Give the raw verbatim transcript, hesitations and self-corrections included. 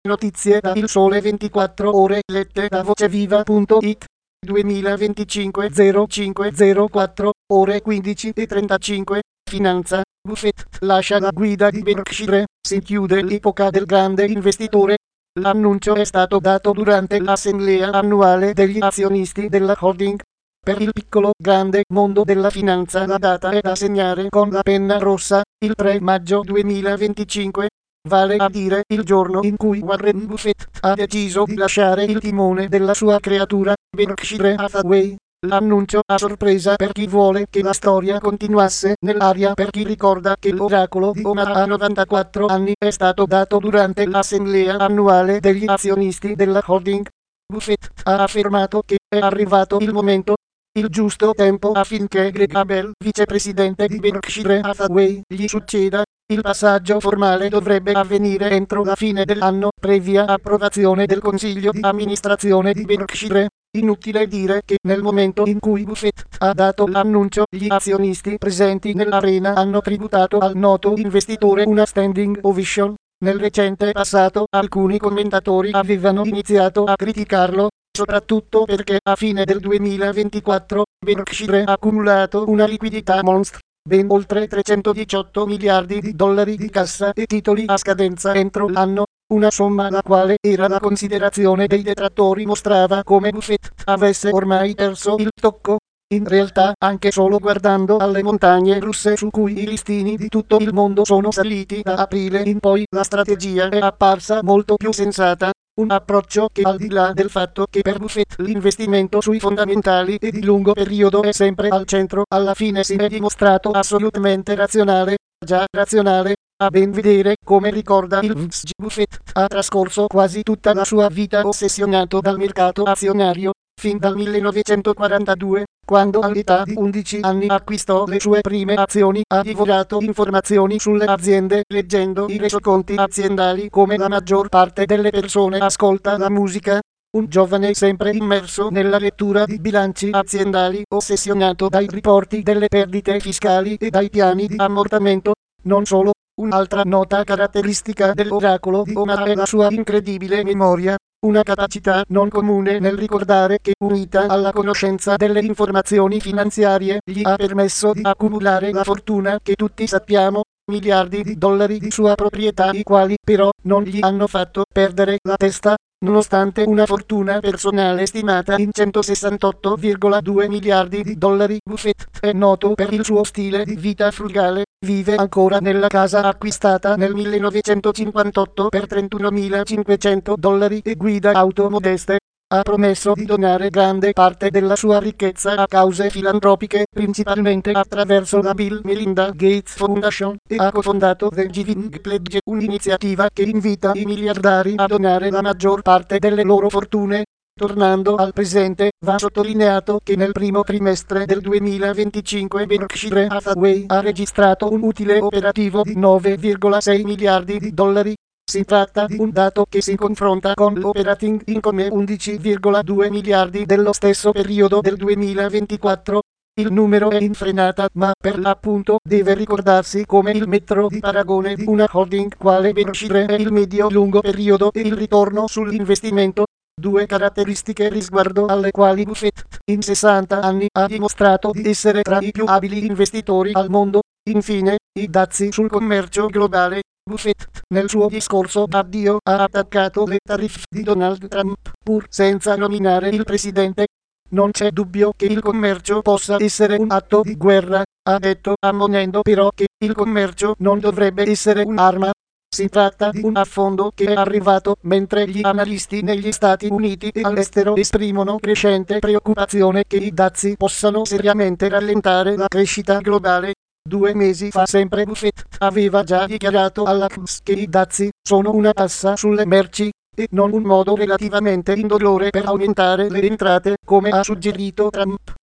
Notizie da Il Sole ventiquattro Ore lette da voceviva punto it. duemilaventicinque zero cinque zero quattro ore quindici e trentacinque. Finanza. Buffett lascia la guida di Berkshire. Si chiude l'epoca del grande investitore. L'annuncio è stato dato durante l'assemblea annuale degli azionisti della holding. Per il piccolo grande mondo della finanza la data è da segnare con la penna rossa, il tre maggio duemilaventicinque. Vale a dire il giorno in cui Warren Buffett ha deciso di lasciare il timone della sua creatura, Berkshire Hathaway. L'annuncio a sorpresa per chi vuole che la storia continuasse nell'aria, per chi ricorda che l'oracolo di Omaha a novantaquattro anni è stato dato durante l'assemblea annuale degli azionisti della holding. Buffett ha affermato che è arrivato il momento, il giusto tempo affinché Greg Abel, vicepresidente di Berkshire Hathaway, gli succeda. Il passaggio formale dovrebbe avvenire entro la fine dell'anno, previa approvazione del consiglio di amministrazione di Berkshire. Inutile dire che nel momento in cui Buffett ha dato l'annuncio, gli azionisti presenti nell'arena hanno tributato al noto investitore una standing ovation. Nel recente passato alcuni commentatori avevano iniziato a criticarlo, soprattutto perché a fine del duemilaventiquattro Berkshire ha accumulato una liquidità monstre, ben oltre trecentodiciotto miliardi di dollari di cassa e titoli a scadenza entro l'anno, una somma la quale era la considerazione dei detrattori mostrava come Buffett avesse ormai perso il tocco. In realtà, anche solo guardando alle montagne russe su cui i listini di tutto il mondo sono saliti da aprile in poi, la strategia è apparsa molto più sensata. Un approccio che, al di là del fatto che per Buffett l'investimento sui fondamentali e di lungo periodo è sempre al centro, alla fine si è dimostrato assolutamente razionale. Già razionale, a ben vedere, come ricorda il V S G. Buffett ha trascorso quasi tutta la sua vita ossessionato dal mercato azionario, fin dal millenovecentoquarantadue, quando all'età di undici anni acquistò le sue prime azioni. Ha divorato informazioni sulle aziende, leggendo i resoconti aziendali come la maggior parte delle persone ascolta la musica. Un giovane sempre immerso nella lettura di bilanci aziendali, ossessionato dai riporti delle perdite fiscali e dai piani di ammortamento. Non solo, un'altra nota caratteristica dell'oracolo di Omaha è la sua incredibile memoria, una capacità non comune nel ricordare che, unita alla conoscenza delle informazioni finanziarie, gli ha permesso di accumulare la fortuna che tutti sappiamo, miliardi di dollari di sua proprietà, i quali però non gli hanno fatto perdere la testa. Nonostante una fortuna personale stimata in centosessantotto virgola due miliardi di dollari, Buffett è noto per il suo stile di vita frugale. Vive ancora nella casa acquistata nel millenovecentocinquantotto per trentunomilacinquecento dollari e guida auto modeste. Ha promesso di donare grande parte della sua ricchezza a cause filantropiche, principalmente attraverso la Bill Melinda Gates Foundation, e ha cofondato The Giving Pledge, un'iniziativa che invita i miliardari a donare la maggior parte delle loro fortune. Tornando al presente, va sottolineato che nel primo trimestre del duemilaventicinque Berkshire Hathaway ha registrato un utile operativo di nove virgola sei miliardi di dollari. Si tratta di un dato che si confronta con l'operating income undici virgola due miliardi dello stesso periodo del duemilaventiquattro. Il numero è in frenata, ma per l'appunto deve ricordarsi come il metro di paragone di una holding quale Berkshire è il medio-lungo periodo e il ritorno sull'investimento. Due caratteristiche risguardo alle quali Buffett, in sessanta anni, ha dimostrato di essere tra i più abili investitori al mondo. Infine, i dazi sul commercio globale. Buffett, nel suo discorso d'addio, ha attaccato le tariffe di Donald Trump, pur senza nominare il presidente. Non c'è dubbio che il commercio possa essere un atto di guerra, ha detto, ammonendo però che il commercio non dovrebbe essere un'arma. Si tratta di un affondo che è arrivato mentre gli analisti negli Stati Uniti e all'estero esprimono crescente preoccupazione che i dazi possano seriamente rallentare la crescita globale. Due mesi fa sempre Buffett aveva già dichiarato alla F M S che i dazi sono una tassa sulle merci, e non un modo relativamente indolore per aumentare le entrate, come ha suggerito Trump.